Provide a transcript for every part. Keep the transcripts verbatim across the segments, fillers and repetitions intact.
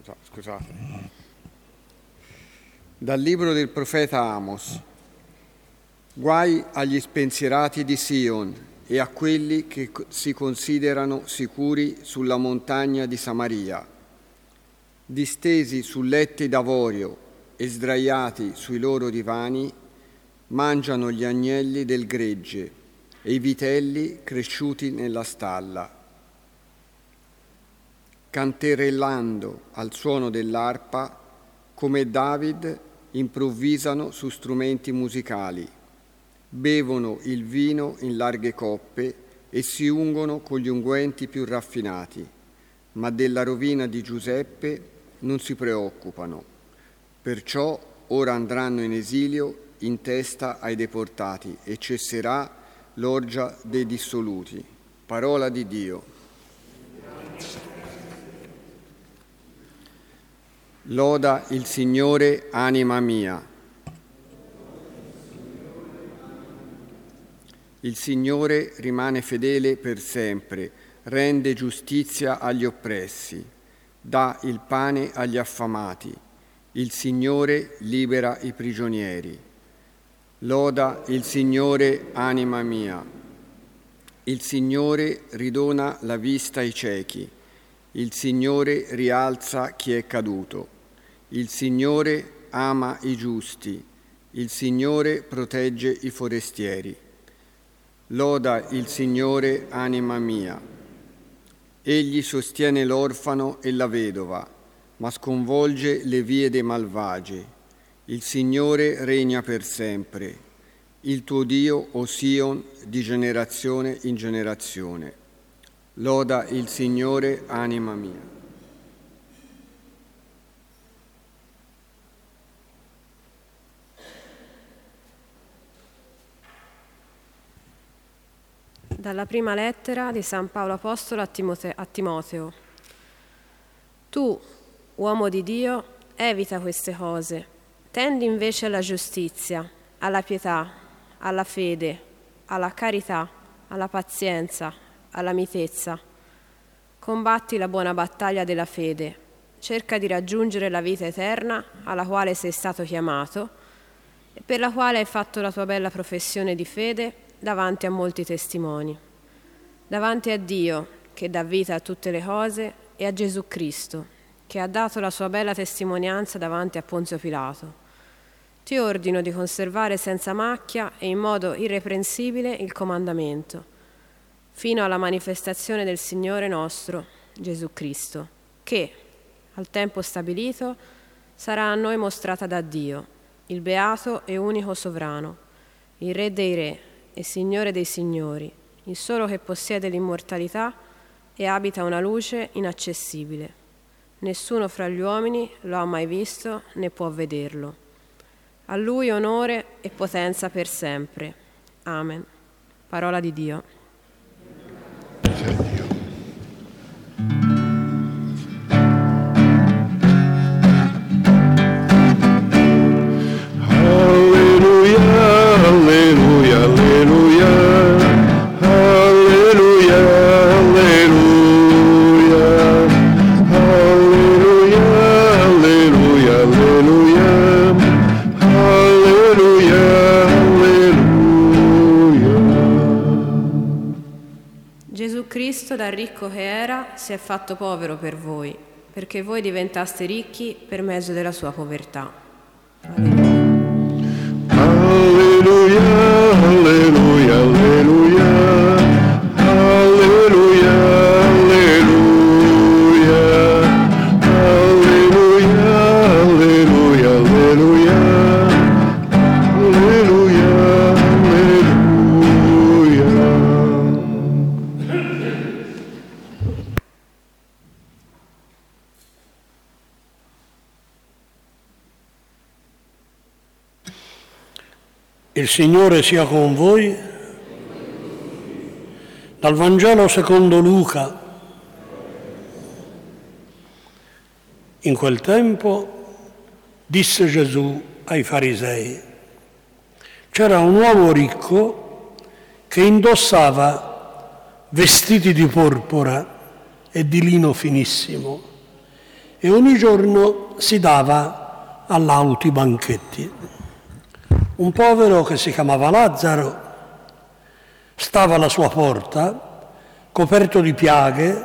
Scusate. Dal libro del profeta Amos. Guai agli spensierati di Sion e a quelli che si considerano sicuri sulla montagna di Samaria, distesi su letti d'avorio e sdraiati sui loro divani, mangiano gli agnelli del gregge e i vitelli cresciuti nella stalla. Canterellando al suono dell'arpa, come David, improvvisano su strumenti musicali, bevono il vino in larghe coppe e si ungono con gli unguenti più raffinati, ma della rovina di Giuseppe non si preoccupano. Perciò ora andranno in esilio in testa ai deportati e cesserà l'orgia dei dissoluti. Parola di Dio. Loda il Signore, anima mia. Il Signore rimane fedele per sempre, rende giustizia agli oppressi, dà il pane agli affamati. Il Signore libera i prigionieri. Loda il Signore, anima mia. Il Signore ridona la vista ai ciechi. Il Signore rialza chi è caduto. Il Signore ama i giusti. Il Signore protegge i forestieri. Loda il Signore, anima mia. Egli sostiene l'orfano e la vedova, ma sconvolge le vie dei malvagi. Il Signore regna per sempre. Il tuo Dio, o Sion, di generazione in generazione. Loda il Signore, anima mia. Dalla prima lettera di San Paolo Apostolo a, Timote- a Timoteo. Tu, uomo di Dio, evita queste cose, tendi invece alla giustizia, alla pietà, alla fede, alla carità, alla pazienza, alla mitezza. Combatti la buona battaglia della fede, cerca di raggiungere la vita eterna alla quale sei stato chiamato e per la quale hai fatto la tua bella professione di fede davanti a molti testimoni, davanti a Dio che dà vita a tutte le cose e a Gesù Cristo che ha dato la sua bella testimonianza davanti a Ponzio Pilato. Ti ordino di conservare senza macchia e in modo irreprensibile il comandamento, fino alla manifestazione del Signore nostro, Gesù Cristo, che, al tempo stabilito, sarà a noi mostrata da Dio, il beato e unico sovrano, il Re dei Re e Signore dei Signori, il solo che possiede l'immortalità e abita una luce inaccessibile. Nessuno fra gli uomini lo ha mai visto né può vederlo. A Lui onore e potenza per sempre. Amen. Parola di Dio. Cristo, da ricco che era, si è fatto povero per voi, perché voi diventaste ricchi per mezzo della sua povertà. Alleluia. Alleluia, alleluia, alleluia. Alleluia, alleluia. Alleluia, alleluia, alleluia. Alleluia, alleluia. Il Signore sia con voi. Dal Vangelo secondo Luca. In quel tempo disse Gesù ai farisei: c'era un uomo ricco che indossava vestiti di porpora e di lino finissimo e ogni giorno si dava a lauti banchetti. Un povero che si chiamava Lazzaro stava alla sua porta, coperto di piaghe,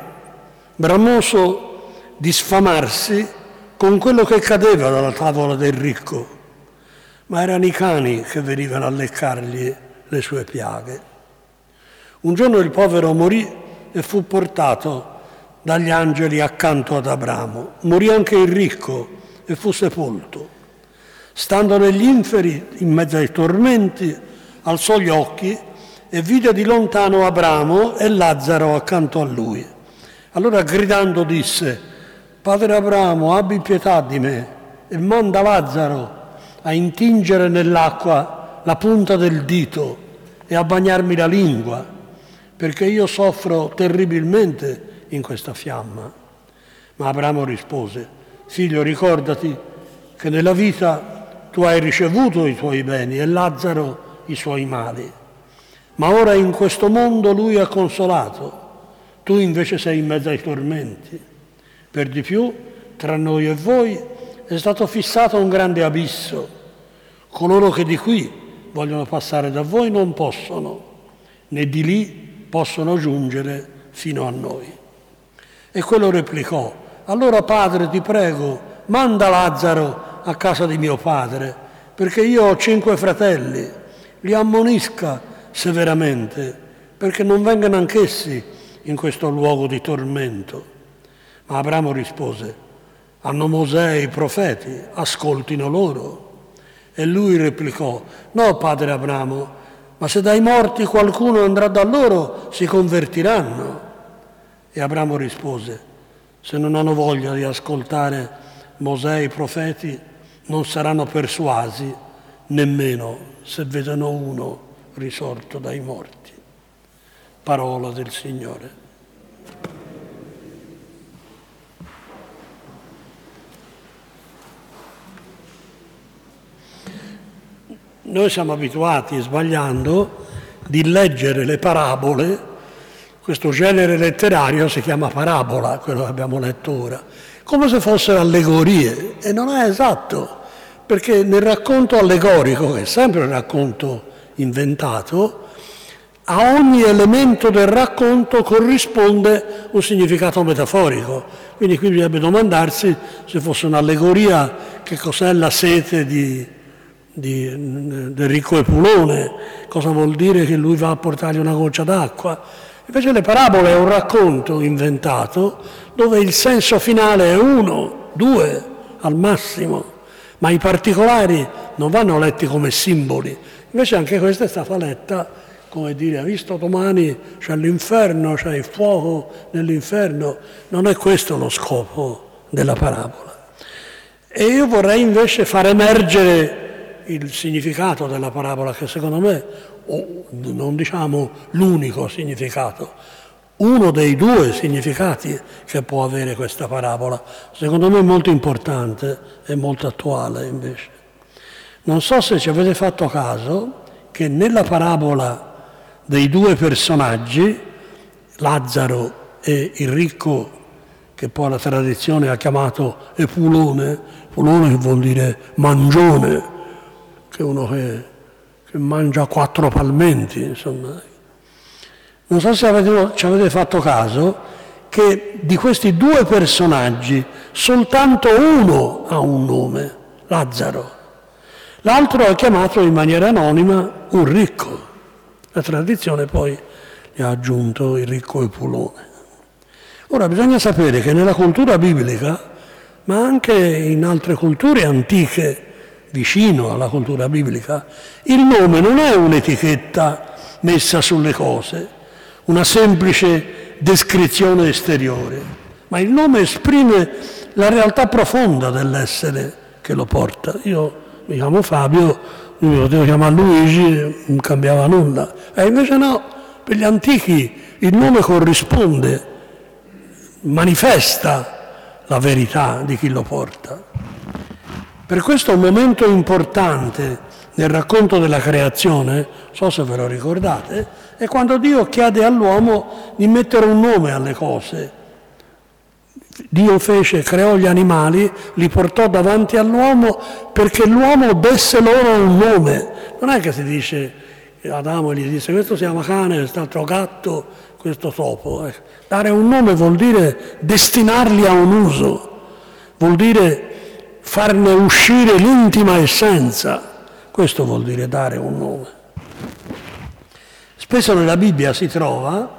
bramoso di sfamarsi con quello che cadeva dalla tavola del ricco, ma erano i cani che venivano a leccargli le sue piaghe. Un giorno il povero morì e fu portato dagli angeli accanto ad Abramo. Morì anche il ricco e fu sepolto. Stando negli inferi, in mezzo ai tormenti, alzò gli occhi e vide di lontano Abramo e Lazzaro accanto a lui. Allora gridando disse: Padre Abramo, abbi pietà di me e manda Lazzaro a intingere nell'acqua la punta del dito e a bagnarmi la lingua, perché io soffro terribilmente in questa fiamma. Ma Abramo rispose: Figlio, ricordati che nella vita tu hai ricevuto i tuoi beni e Lazzaro i suoi mali. Ma ora in questo mondo lui è consolato, tu invece sei in mezzo ai tormenti. Per di più, tra noi e voi è stato fissato un grande abisso. Coloro che di qui vogliono passare da voi non possono, né di lì possono giungere fino a noi. E quello replicò: allora padre, ti prego, manda Lazzaro a casa di mio padre, perché io ho cinque fratelli, li ammonisca severamente, perché non vengano anch'essi in questo luogo di tormento. Ma Abramo rispose: hanno Mosè e i profeti, ascoltino loro. E lui replicò: no, padre Abramo, ma se dai morti qualcuno andrà da loro, si convertiranno. E Abramo rispose: se non hanno voglia di ascoltare Mosè e i profeti, non saranno persuasi nemmeno se vedono uno risorto dai morti. Parola del Signore. Noi siamo abituati, sbagliando, di leggere le parabole. Questo genere letterario si chiama parabola, quello che abbiamo letto ora, come se fossero allegorie, e non è esatto, perché nel racconto allegorico, che è sempre un racconto inventato, a ogni elemento del racconto corrisponde un significato metaforico. Quindi qui bisogna domandarsi, se fosse un'allegoria, che cos'è la sete di, di, del ricco Epulone, cosa vuol dire che lui va a portargli una goccia d'acqua. Invece le parabole è un racconto inventato dove il senso finale è uno, due al massimo, ma i particolari non vanno letti come simboli. Invece anche questa è stata letta come dire: hai visto, domani c'è l'inferno, c'è il fuoco nell'inferno. Non è questo lo scopo della parabola. E io vorrei invece far emergere il significato della parabola, che secondo me, o non diciamo l'unico significato, uno dei due significati che può avere questa parabola, secondo me molto importante e molto attuale invece. Non so se ci avete fatto caso che nella parabola dei due personaggi, Lazzaro e il ricco, che poi la tradizione ha chiamato Epulone, Epulone che vuol dire mangione, che è uno che che mangia quattro palmenti, insomma. Non so se avete, ci avete fatto caso che di questi due personaggi soltanto uno ha un nome, Lazzaro. L'altro è chiamato in maniera anonima un ricco. La tradizione poi gli ha aggiunto il ricco Epulone. Ora bisogna sapere che nella cultura biblica, ma anche in altre culture antiche, vicino alla cultura biblica, il nome non è un'etichetta messa sulle cose, una semplice descrizione esteriore, ma il nome esprime la realtà profonda dell'essere che lo porta. Io mi chiamo Fabio, mi potevo chiamare Luigi, non cambiava nulla. E invece no, per gli antichi il nome corrisponde, manifesta la verità di chi lo porta. Per questo un momento importante nel racconto della creazione, non so se ve lo ricordate, è quando Dio chiede all'uomo di mettere un nome alle cose, Dio fece, creò gli animali, li portò davanti all'uomo perché l'uomo desse loro un nome. Non è che si dice, Adamo gli disse questo si chiama cane, quest'altro gatto, questo topo. Dare un nome vuol dire destinarli a un uso, vuol dire farne uscire l'intima essenza. Questo vuol dire dare un nome. Spesso nella Bibbia si trova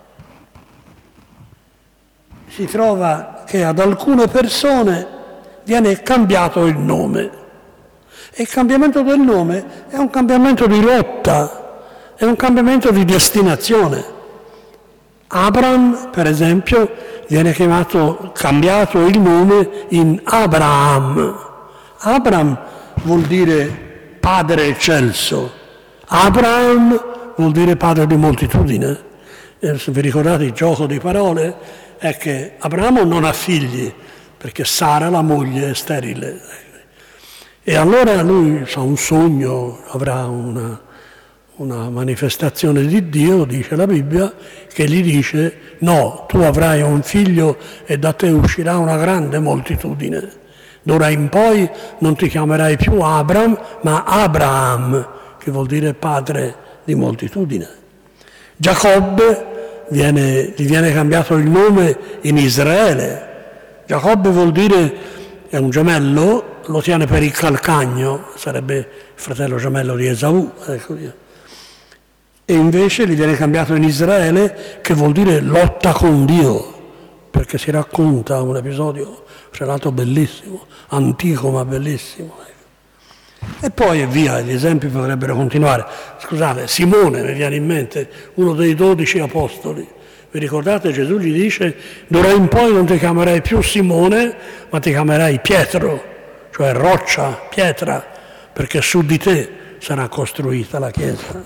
si trova che ad alcune persone viene cambiato il nome. E il cambiamento del nome è un cambiamento di rotta, è un cambiamento di destinazione. Abram, per esempio, viene chiamato, cambiato il nome in Abraham. Abram vuol dire padre eccelso. Abraham vuol dire padre di moltitudine. E se vi ricordate il gioco di parole, è che Abramo non ha figli perché Sara, la moglie, è sterile. E allora lui ha un sogno, avrà una, una manifestazione di Dio, dice la Bibbia, che gli dice no, tu avrai un figlio e da te uscirà una grande moltitudine. D'ora in poi non ti chiamerai più Abram, ma Abraham, che vuol dire padre di moltitudine. Giacobbe Viene, gli viene cambiato il nome in Israele. Giacobbe vuol dire, è un gemello, lo tiene per il calcagno, sarebbe il fratello gemello di Esaù. Ecco via. E invece gli viene cambiato in Israele, che vuol dire lotta con Dio, perché si racconta un episodio, tra l'altro bellissimo, antico ma bellissimo. E poi e via, gli esempi potrebbero continuare. Scusate, Simone mi viene in mente, uno dei dodici apostoli. Vi ricordate? Gesù gli dice, d'ora in poi non ti chiamerai più Simone, ma ti chiamerai Pietro, cioè roccia, pietra, perché su di te sarà costruita la Chiesa.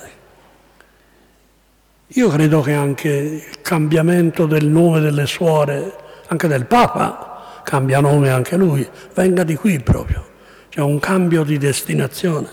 Io credo che anche il cambiamento del nome delle suore, anche del Papa, cambia nome anche lui, venga di qui proprio. C'è un cambio di destinazione.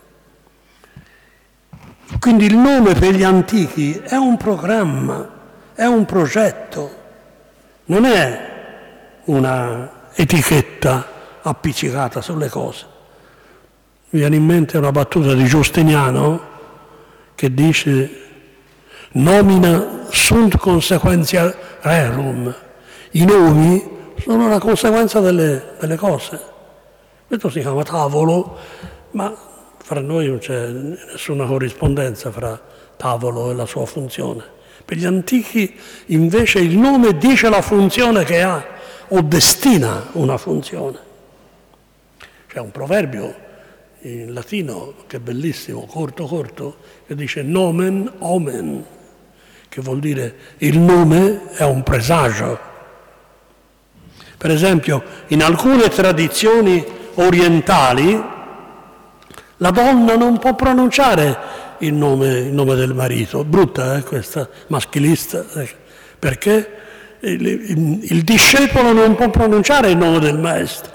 Quindi il nome per gli antichi è un programma, è un progetto, non è una etichetta appiccicata sulle cose. Mi viene in mente una battuta di Giustiniano che dice nomina sunt consequentia rerum. I nomi sono la conseguenza delle, delle cose. Questo si chiama tavolo, ma fra noi non c'è nessuna corrispondenza fra tavolo e la sua funzione. Per gli antichi invece il nome dice la funzione che ha o destina una funzione. C'è un proverbio in latino che è bellissimo, corto corto, che dice nomen omen, che vuol dire il nome è un presagio. Per esempio, in alcune tradizioni orientali la donna non può pronunciare il nome, il nome del marito, brutta eh, questa, maschilista, eh, perché il, il, il discepolo non può pronunciare il nome del maestro,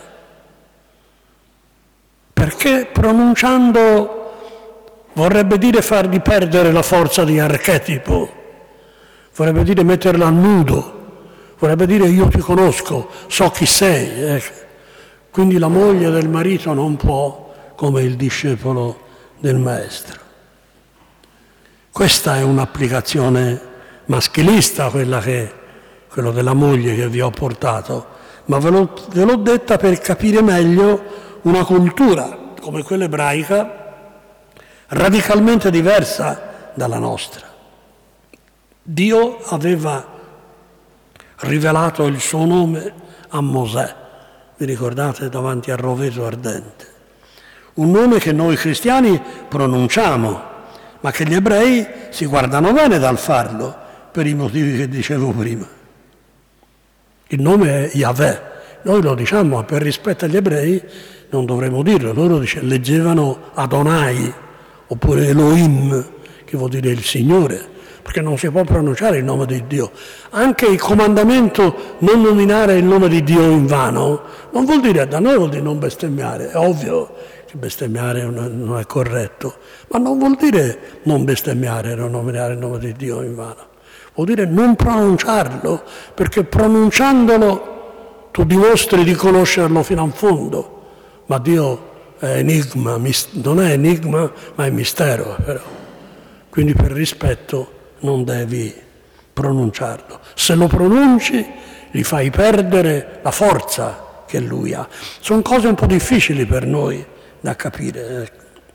perché pronunciando vorrebbe dire fargli perdere la forza di archetipo, vorrebbe dire metterla a nudo, vorrebbe dire io ti conosco, so chi sei, eh. Quindi la moglie del marito non può come il discepolo del maestro. Questa è un'applicazione maschilista, quella che, quello della moglie che vi ho portato, ma ve l'ho, ve l'ho detta per capire meglio una cultura come quella ebraica radicalmente diversa dalla nostra. Dio aveva rivelato il suo nome a Mosè. Vi ricordate, davanti al roveto ardente? Un nome che noi cristiani pronunciamo, ma che gli ebrei si guardano bene dal farlo, per i motivi che dicevo prima. Il nome è Yahweh, noi lo diciamo, ma per rispetto agli ebrei non dovremmo dirlo, loro dice, leggevano Adonai, oppure Elohim, che vuol dire il Signore, perché non si può pronunciare il nome di Dio. Anche il comandamento non nominare il nome di Dio in vano, non vuol dire, da noi vuol dire non bestemmiare, è ovvio che bestemmiare non è corretto, ma non vuol dire non bestemmiare, non nominare il nome di Dio in vano. vuol dire non pronunciarlo, perché pronunciandolo tu dimostri di conoscerlo fino a fondo, ma Dio è enigma, non è enigma, ma è mistero, però. Quindi per rispetto non devi pronunciarlo. Se lo pronunci, gli fai perdere la forza che lui ha. Sono cose un po' difficili per noi da capire.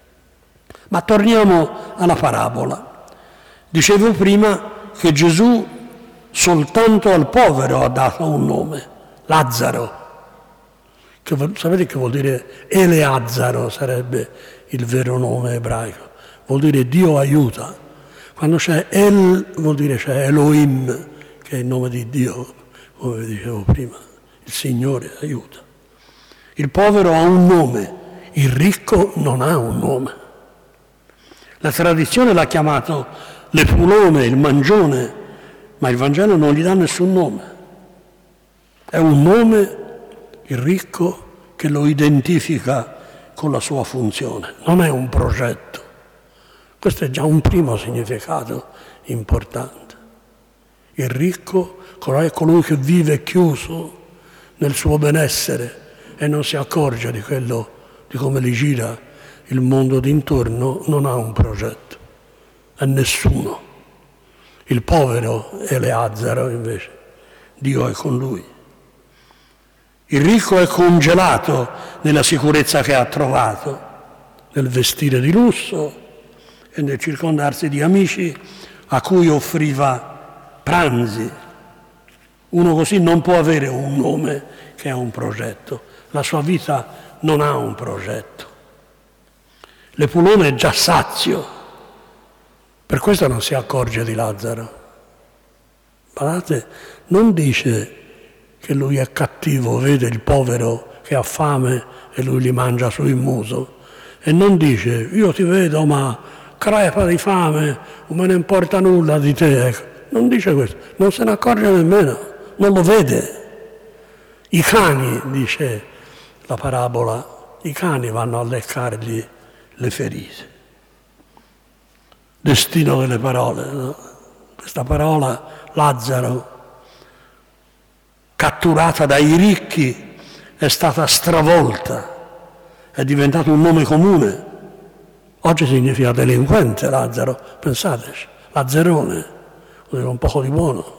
Ma torniamo alla parabola. Dicevo prima che Gesù soltanto al povero ha dato un nome, Lazzaro. Che, sapete che vuol dire Eleazzaro, sarebbe il vero nome ebraico. Vuol dire Dio aiuta. Quando c'è El, vuol dire c'è Elohim, che è il nome di Dio, come vi dicevo prima. Il Signore aiuta. Il povero ha un nome, il ricco non ha un nome. La tradizione l'ha chiamato l'epulone, il mangione, ma il Vangelo non gli dà nessun nome. È un nome, il ricco, che lo identifica con la sua funzione. Non è un progetto. Questo è già un primo significato importante. Il ricco è colui che vive chiuso nel suo benessere e non si accorge di quello, di come gli gira il mondo d'intorno, non ha un progetto, è nessuno. Il povero è Eleazzaro invece, Dio è con lui. Il ricco è congelato nella sicurezza che ha trovato, nel vestire di lusso e nel circondarsi di amici a cui offriva pranzi. Uno così non può avere un nome che è un progetto. La sua vita non ha un progetto. L'epulone è già sazio, per questo non si accorge di Lazzaro. Guardate, non dice che lui è cattivo, vede il povero che ha fame e lui gli mangia sul muso, e non dice io ti vedo ma crepa di fame, non me ne importa nulla di te. Ecco. Non dice questo, non se ne accorge nemmeno, non lo vede. I cani, dice la parabola, i cani vanno a leccargli le ferite. Destino delle parole, no? Questa parola, Lazzaro, catturata dai ricchi, è stata stravolta, è diventato un nome comune. Oggi significa delinquente Lazzaro, pensateci, Lazzerone, vuol dire un poco di buono.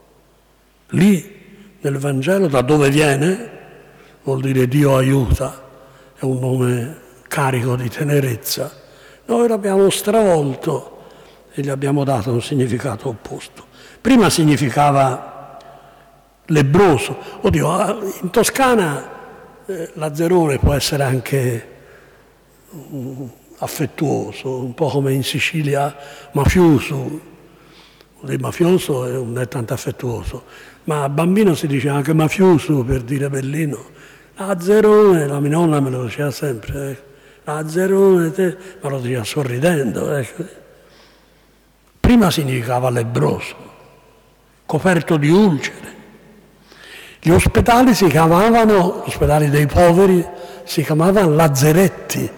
Lì, nel Vangelo, da dove viene, vuol dire Dio aiuta, è un nome carico di tenerezza. Noi l'abbiamo stravolto e gli abbiamo dato un significato opposto. Prima significava lebbroso. Oddio, in Toscana eh, Lazzerone può essere anche um, affettuoso, un po' come in Sicilia mafioso. Il mafioso è non è tanto affettuoso, ma a bambino si dice anche mafioso per dire bellino. Lazzerone, la mia nonna me lo diceva sempre, eh. Lazzerone, te, ma lo diceva sorridendo. Ecco. Prima significava lebbroso, coperto di ulcere. Gli ospedali si chiamavano, gli ospedali dei poveri, si chiamavano lazzeretti.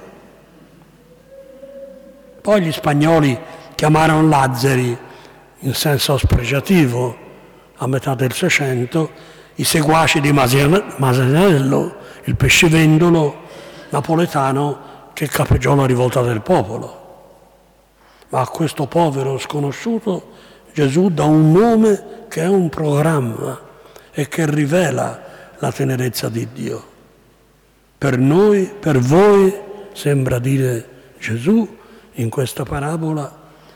Poi gli spagnoli chiamarono lazzeri in senso spreciativo a metà del Seicento, i seguaci di Masaniello, il pescivendolo napoletano che capeggiò la rivolta del popolo. Ma a questo povero sconosciuto Gesù dà un nome che è un programma e che rivela la tenerezza di Dio. Per noi, per voi, sembra dire Gesù in questa parabola,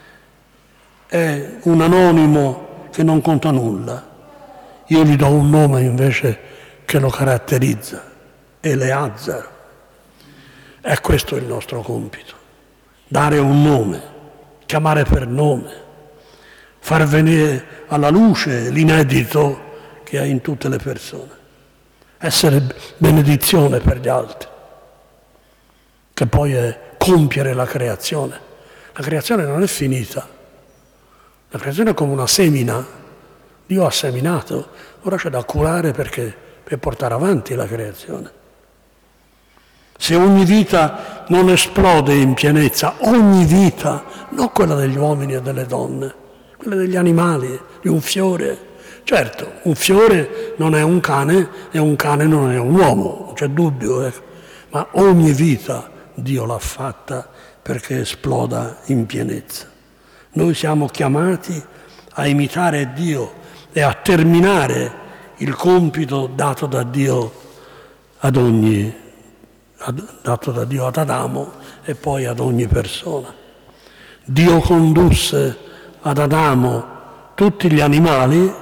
è un anonimo che non conta nulla. Io gli do un nome invece che lo caratterizza, Eleazzaro. È questo il nostro compito, dare un nome, chiamare per nome, far venire alla luce l'inedito che è in tutte le persone, essere benedizione per gli altri, che poi è compiere la creazione. La creazione non è finita, la creazione è come una semina, Dio ha seminato, ora c'è da curare perché, per portare avanti la creazione. Se ogni vita non esplode in pienezza, ogni vita, non quella degli uomini e delle donne, quelle degli animali, di un fiore. Certo, un fiore non è un cane e un cane non è un uomo, non c'è dubbio, eh. Ma ogni vita Dio l'ha fatta perché esploda in pienezza. Noi siamo chiamati a imitare Dio e a terminare il compito dato da Dio ad ogni, ad, dato da Dio ad Adamo e poi ad ogni persona. Dio condusse ad Adamo tutti gli animali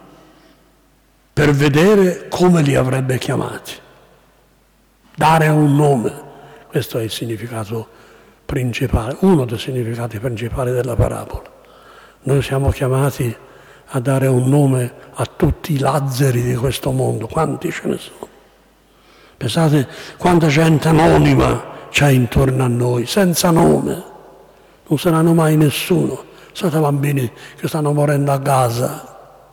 per vedere come li avrebbe chiamati, dare un nome. Questo è il significato principale, uno dei significati principali della parabola. Noi siamo chiamati a dare un nome a tutti i Lazzari di questo mondo. Quanti ce ne sono? Pensate quanta gente anonima c'è intorno a noi, senza nome. Non saranno mai nessuno. Siete bambini che stanno morendo a Gaza.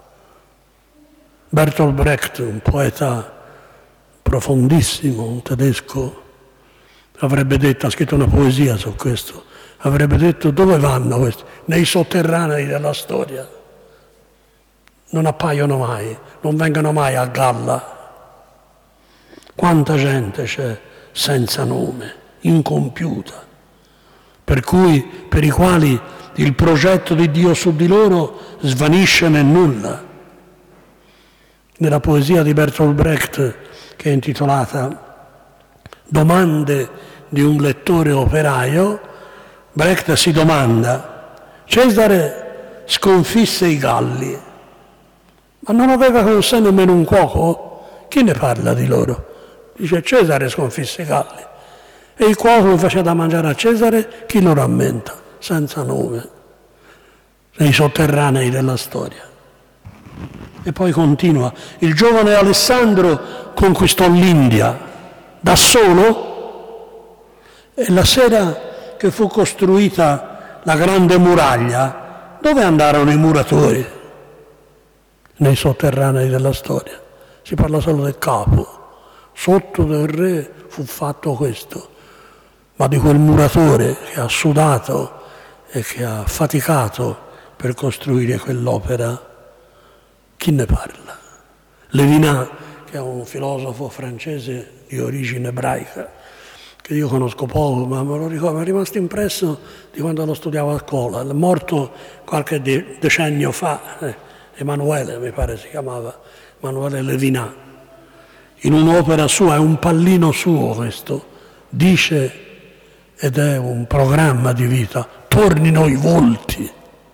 Bertolt Brecht, un poeta profondissimo, un tedesco, avrebbe detto, ha scritto una poesia su questo, avrebbe detto: dove vanno questi? Nei sotterranei della storia. Non appaiono mai, non vengono mai a galla. Quanta gente c'è senza nome, incompiuta, per cui, per i quali il progetto di Dio su di loro svanisce nel nulla. Nella poesia di Bertolt Brecht, che è intitolata Domande di un lettore operaio, Brecht si domanda: Cesare sconfisse i Galli, ma non aveva con sé nemmeno un cuoco? Chi ne parla di loro? Dice: Cesare sconfisse i Galli. E il cuoco lo faceva da mangiare a Cesare? Chi lo rammenta? Senza nome, nei sotterranei della storia. E poi continua: il giovane Alessandro conquistò l'India da solo, e la sera che fu costruita la grande muraglia, dove andarono i muratori? Nei sotterranei della storia. Si parla solo del capo. Sotto del re fu fatto questo, ma di quel muratore che ha sudato e che ha faticato per costruire quell'opera, chi ne parla? Levinas, che è un filosofo francese di origine ebraica, che io conosco poco, ma me lo ricordo, mi è rimasto impresso di quando lo studiavo a scuola. È morto qualche de- decennio fa, eh, Emanuele mi pare si chiamava, Emanuele Levinas. In un'opera sua, è un pallino suo questo, dice, ed è un programma di vita: tornino i volti.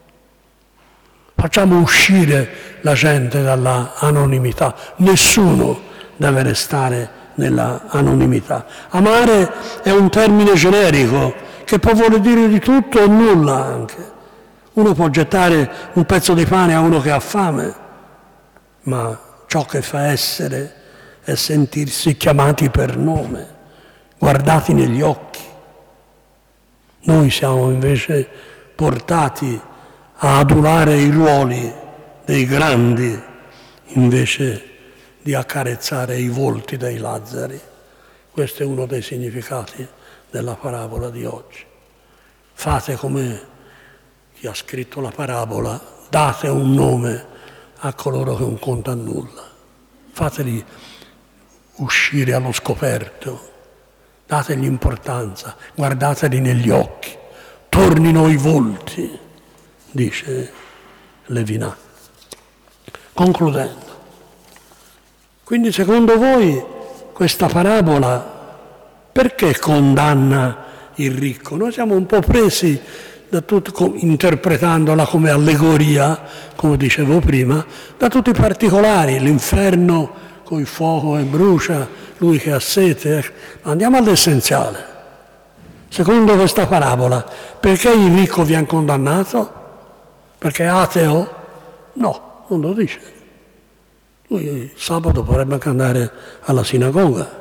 Facciamo uscire la gente dalla anonimità. Nessuno deve restare nella anonimità. Amare è un termine generico che può voler dire di tutto e nulla anche. Uno può gettare un pezzo di pane a uno che ha fame, ma ciò che fa essere è sentirsi chiamati per nome, guardati negli occhi. Noi siamo invece portati a adulare i ruoli dei grandi invece di accarezzare i volti dei Lazzari. Questo è uno dei significati della parabola di oggi. Fate come chi ha scritto la parabola, date un nome a coloro che non contano nulla. Fateli uscire allo scoperto, dategli importanza, guardateli negli occhi, tornino i volti, dice Levinas. Concludendo, quindi secondo voi questa parabola perché condanna il ricco? Noi siamo un po' presi da tutto, interpretandola come allegoria, come dicevo prima, da tutti i particolari, l'inferno con il fuoco che brucia, lui che ha sete. Andiamo all'essenziale. Secondo questa parabola, perché il ricco viene condannato? Perché è ateo? No, non lo dice. Lui il sabato potrebbe anche andare alla sinagoga.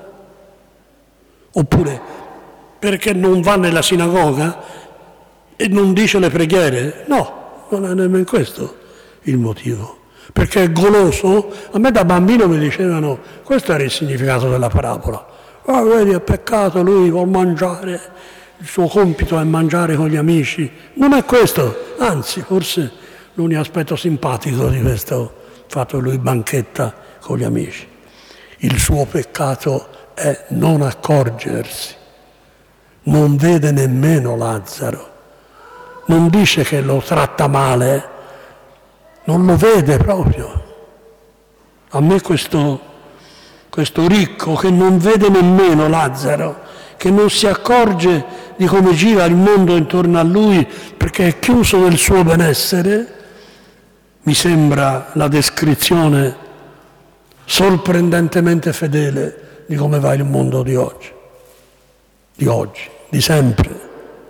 Oppure perché non va nella sinagoga e non dice le preghiere? No, non è nemmeno questo il motivo. Perché è goloso? A me da bambino mi dicevano, questo era il significato della parabola. Ah, vedi, è peccato, lui vuol mangiare, il suo compito è mangiare con gli amici. Non è questo, anzi, forse l'unico aspetto simpatico di questo fatto che lui banchetta con gli amici. Il suo peccato è non accorgersi, non vede nemmeno Lazzaro, non dice che lo tratta male, non lo vede proprio. A me questo, questo ricco che non vede nemmeno Lazzaro, che non si accorge di come gira il mondo intorno a lui perché è chiuso nel suo benessere, mi sembra la descrizione sorprendentemente fedele di come va il mondo di oggi, di oggi, di sempre.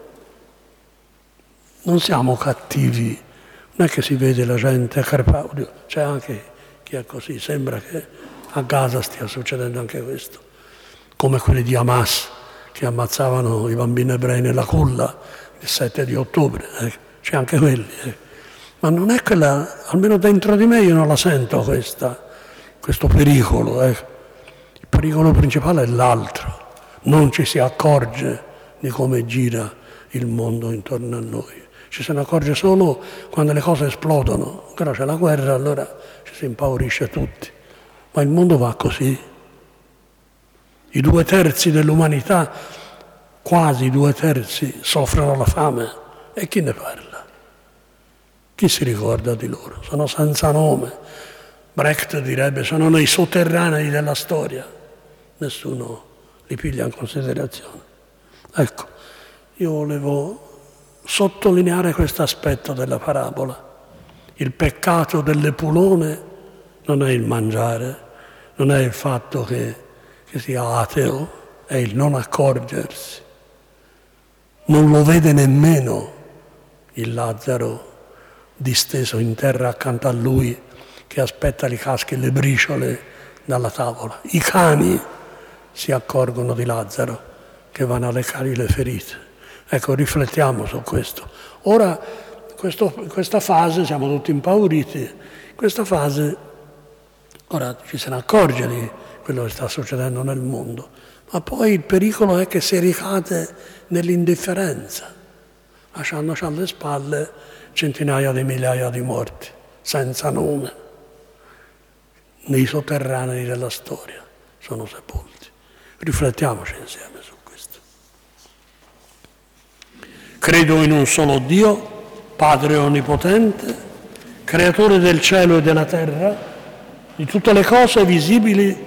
Non siamo cattivi, non è che si vede la gente a Carpaudio, c'è anche chi è così, sembra che a Gaza stia succedendo anche questo, come quelli di Hamas che ammazzavano i bambini ebrei nella culla il sette di ottobre, eh. C'è anche quelli. Eh. Ma non è quella, almeno dentro di me io non la sento questa, questo pericolo. Eh. Il pericolo principale è l'altro, non ci si accorge di come gira il mondo intorno a noi. Ci se ne accorge solo quando le cose esplodono, però c'è la guerra, allora ci si impaurisce tutti. Ma il mondo va così. I due terzi dell'umanità, quasi due terzi, soffrono la fame. E chi ne parla? Chi si ricorda di loro? Sono senza nome. Brecht direbbe, sono nei sotterranei della storia. Nessuno li piglia in considerazione. Ecco, io volevo sottolineare questo aspetto della parabola. Il peccato dell'Epulone non è il mangiare, non è il fatto che, che sia ateo, è il non accorgersi. Non lo vede nemmeno il Lazzaro disteso in terra accanto a lui che aspetta gli caschi e le briciole dalla tavola. I cani si accorgono di Lazzaro che vanno a lecare le ferite. Ecco, riflettiamo su questo. Ora, questo, questa fase, siamo tutti impauriti, questa fase, ora ci se ne accorge di quello che sta succedendo nel mondo, ma poi il pericolo è che si ricade nell'indifferenza, lasciandoci alle spalle centinaia di migliaia di morti, senza nome, nei sotterranei della storia, sono sepolti. Riflettiamoci insieme su questo. Credo in un solo Dio, Padre Onnipotente, Creatore del cielo e della terra, di tutte le cose visibili